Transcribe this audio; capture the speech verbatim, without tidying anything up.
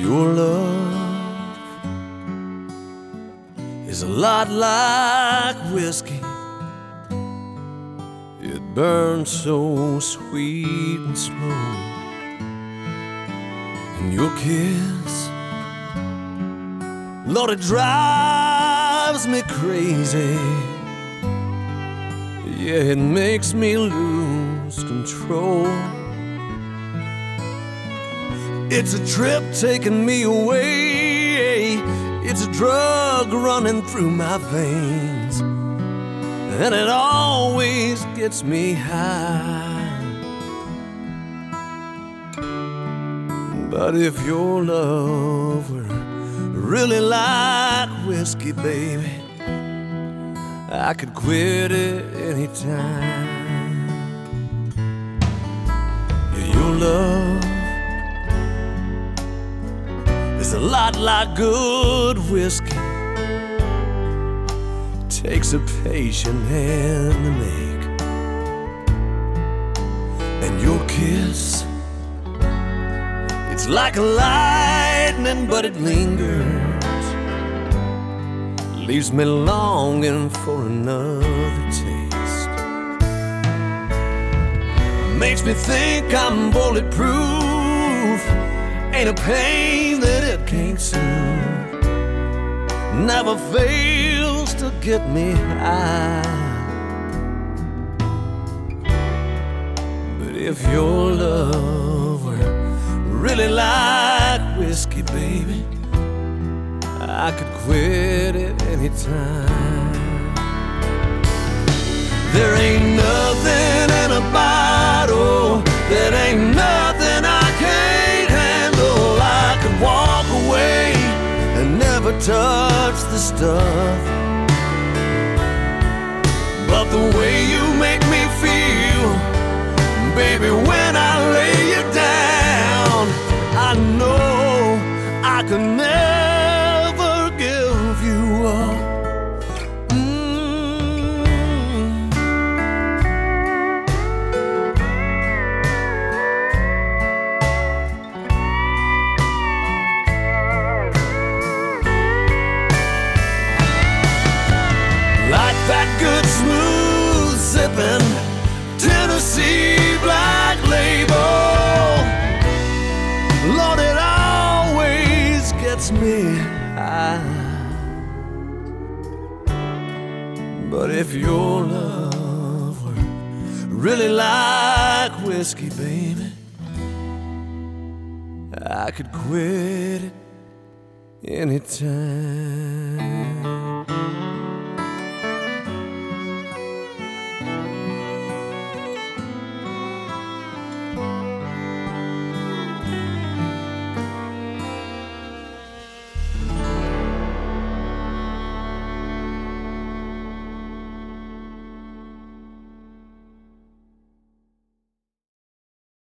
Your love is a lot like whiskey. It burns so sweet and slow. And your kiss, Lord, it drives me crazy. Yeah, it makes me lose control. It's a trip taking me away. It's a drug running through my veins, and it always gets me high. But if your love were really like whiskey, baby, I could quit it anytime. Yeah, your love is a lot like good whiskey. Takes a patient hand to make. And your kiss, it's like lightning, but it lingers. Leaves me longing for another taste. Makes me think I'm bulletproof. Ain't a pain that it can't soothe. Never fails to get me high. But if your love were really like whiskey, baby, I could quit it anytime. There ain't nothing in a bottle that ain't nothing I can't handle. I could walk away and never touch the stuff, but the way you make me feel, baby, when I lay you down, I know I could never give you up. Like that good smooth sipping Tennessee Black Label, Lord, it always gets me high. But if your love were really like whiskey, baby, I could quit it anytime.